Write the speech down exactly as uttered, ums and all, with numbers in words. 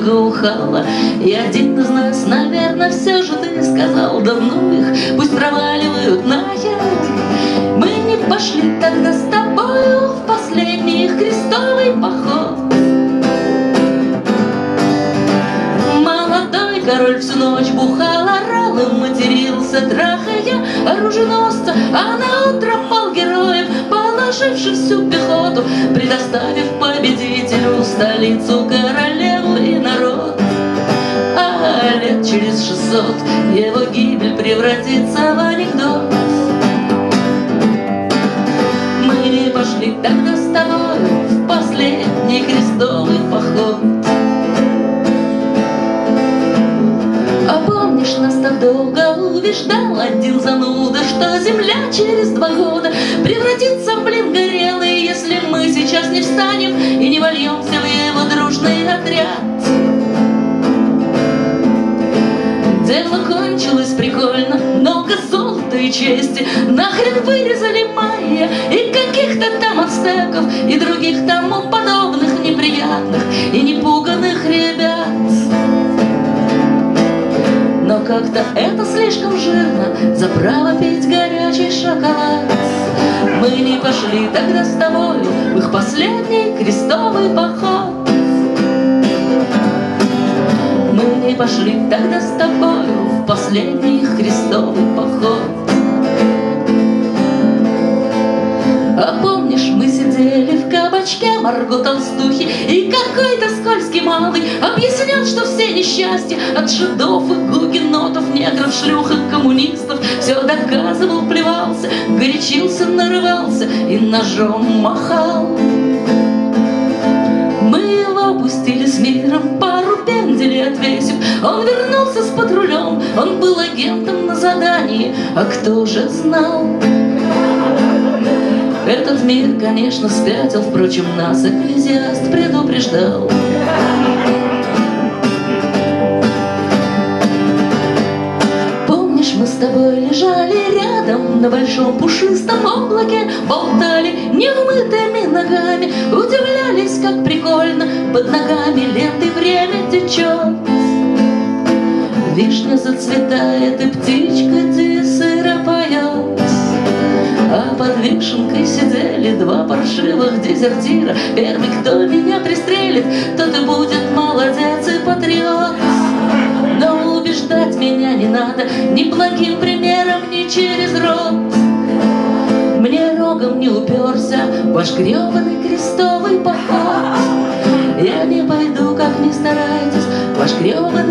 благоухала. И один из нас, наверное, все же ты сказал: да ну их, пусть проваливают нахер. Мы не пошли тогда с тобою в последний их крестовый поход. Молодой король всю ночь бухал, орал и матерился, трахая оруженосца, а на утро пал героем, положивший всю пехоту, предоставив победителю столицу, королеву и народ. А лет через шестьсот его гибель превратится в анекдот. Мы пошли тогда с тобой в последний крестовый поход. А помнишь, нас так долго убеждал один зануда, что земля через два года превратится в блин горелый, если мы сейчас не встанем и не вольемся в его дружный отряд. Дело кончилось прикольно, много золота и чести нахрен вырезали майя и каких-то там ацтеков и других тому подобных неприятных и непуганных ребят. Но как-то это слишком жирно за право пить горячий шоколад. Мы не пошли тогда с тобою в их последний крестовый поход. Мы не пошли тогда с тобою в последний их крестовый поход. А помнишь, мы сидели в кабачке Марго Толстухи, и какой-то скользкий малый объяснял, что все несчастья от жидов и гугенотов, негров, шлюх и коммунистов, все доказывал, плевался, горячился, нарывался и ножом махал. Мы его пустили с миром, пару пенделей отвесив. Он вернулся с патрулем, он был агентом на задании, а кто же знал? Этот мир, конечно, спятил, впрочем, нас экклезиаст предупреждал. Помнишь, мы с тобой лежали рядом на большом пушистом облаке, болтали невмытыми ногами, удивлялись, как прикольно под ногами лентой время течет. Вишня зацветает, и птичка десыра поет. А под вишенкой сидели два паршивых дезертира. Первый, кто меня пристрелит, тот и будет молодец и патриот. Но убеждать меня не надо ни благим примером, ни через рот. Мне рогом не уперся ваш гребаный крестовый поход. Я не пойду, как ни старайтесь, ваш гребаный